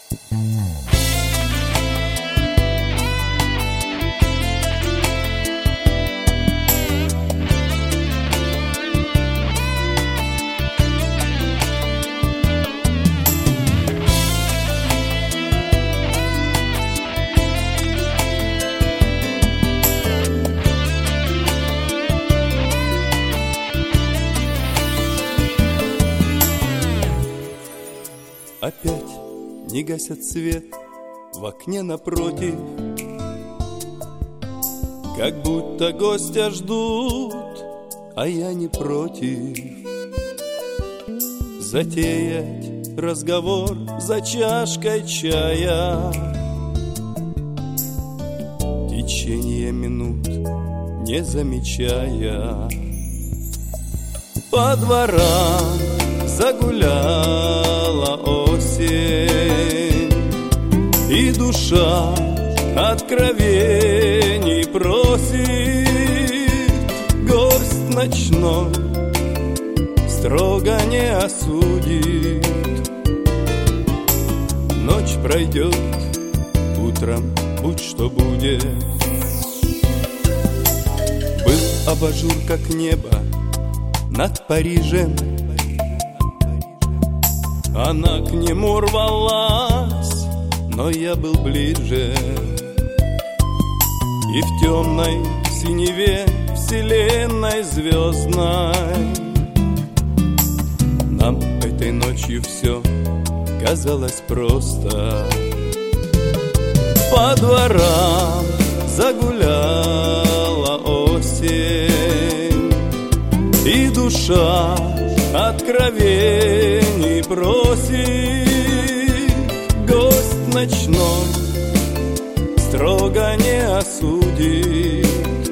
Опять не гасят свет в окне напротив, как будто гостя ждут, а я не против затеять разговор за чашкой чая. Течение минут не замечая, по дворам загуляла осень, и душа откровений просит. Гость ночной строго не осудит. Ночь пройдет, утром будь что будет. Был абажур, как небо над Парижем, она к нему рвалась, но я был ближе. И в темной синеве вселенной звездной нам этой ночью все казалось просто. По дворам загуляла осень, и душа откровений просит. Гость ночной строго не осудит.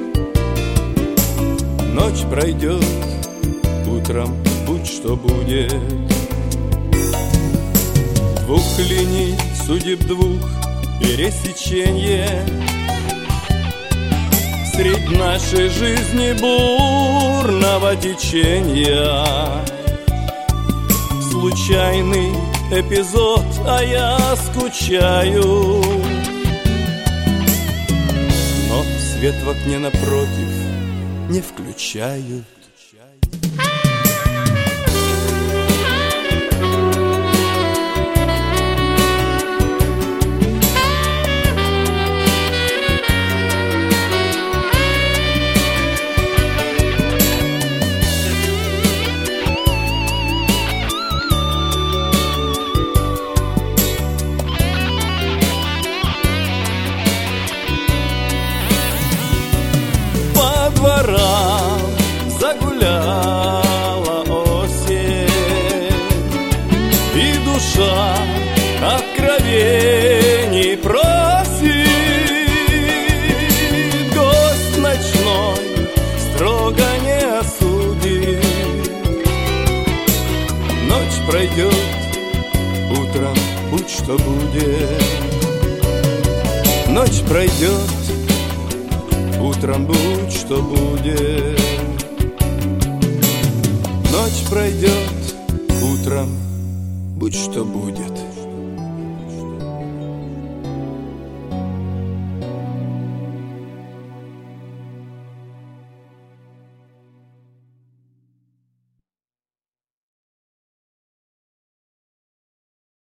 Ночь пройдет, утром будь что будет. Двух линий судеб, двух пересеченье средь нашей жизни бурного течения. Случайный эпизод, а я скучаю. Но свет в окне напротив не включают. Дворам загуляла осень, и душа откровений просит. Гость ночной строго не осудит. Ночь пройдет, утром будь что будет. Ночь пройдет, утром будь что будет. Ночь пройдет, утром будь что будет.